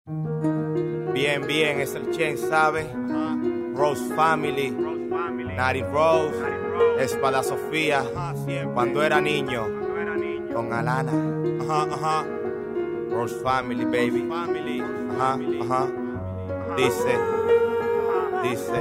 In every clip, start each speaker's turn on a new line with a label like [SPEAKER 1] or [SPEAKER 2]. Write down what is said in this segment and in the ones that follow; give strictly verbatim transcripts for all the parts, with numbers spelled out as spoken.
[SPEAKER 1] Bien, bien, es el Chen, ¿sabe? Rose Family, Nari Rose, Espada Sofía, cuando era niño, con Alana. Ajá, ajá. Rose Family, baby. Ajá, ajá. Dice, dice.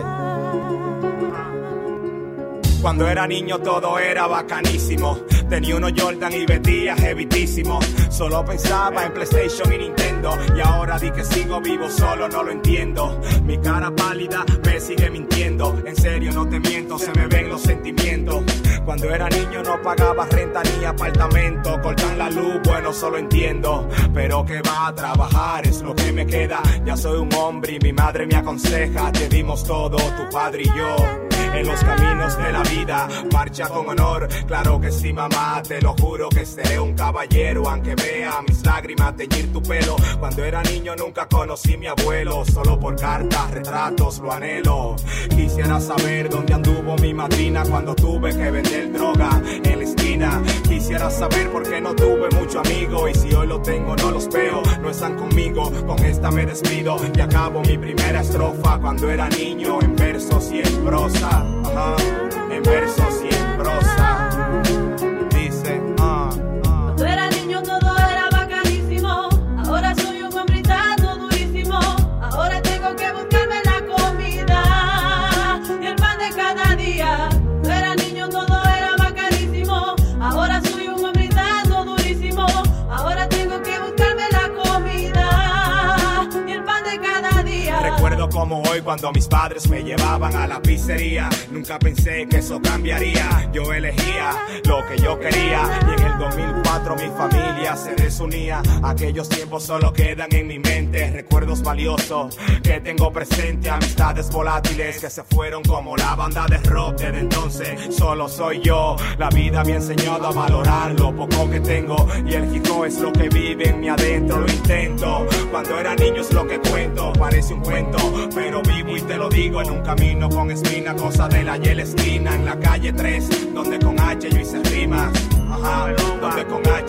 [SPEAKER 1] Cuando era niño todo era bacanísimo. Tenía unos Jordan y vestía heavitísimo. Solo pensaba en PlayStation y Nintendo. Y ahora di que sigo vivo solo, no lo entiendo. Mi cara pálida me sigue mintiendo. En serio no te miento, se me ven los sentimientos. Cuando era niño no pagaba renta ni apartamento. Cortan la luz, bueno, solo entiendo. Pero que va a trabajar es lo que me queda. Ya soy un hombre y mi madre me aconseja. Te dimos todo, tu padre y yo. En los caminos de la vida, marcha con honor. Claro que sí, mamá, te lo juro que seré un caballero. Aunque vea mis lágrimas teñir tu pelo. Cuando era niño nunca conocí a mi abuelo. Solo por cartas, retratos, lo anhelo. Quisiera saber dónde anduvo mi madrina cuando tuve que vender droga en la esquina. Quisiera saber por qué no tuve mucho amigo. Y si hoy lo tengo no los veo, no están conmigo. Con esta me despido y acabo mi primera estrofa. Cuando era niño en versos y en prosa. Ajá, en versos y en prosa. Dice, ah, uh, uh.
[SPEAKER 2] Cuando era niño todo era bacanísimo. Ahora soy un hombre y tanto durísimo. Ahora tengo que buscarme la comida y el pan de cada día. Cuando era niño todo era bacanísimo. Ahora soy un hombre y tanto durísimo. Ahora tengo que buscarme la comida y el pan de cada día.
[SPEAKER 1] Recuerdo como hoy cuando mis padres me llevaban a la pizzería. Nunca pensé que eso cambiaría. Yo elegía lo que yo quería. Y en el dos mil cuatro mi familia se desunía. Aquellos tiempos solo quedan en mi mente. Recuerdos valiosos que tengo presente. Amistades volátiles que se fueron como la banda de rock. Desde entonces solo soy yo. La vida me ha enseñado a valorar lo poco que tengo. Y el hijo es lo que vive en mi adentro. Lo intento. Cuando era niño es lo que cuento. Parece un cuento, pero vivo y te lo digo. En un camino con espina, cosa de la y la esquina. En la calle tres, donde con H yo hice rimas. Ajá, donde con H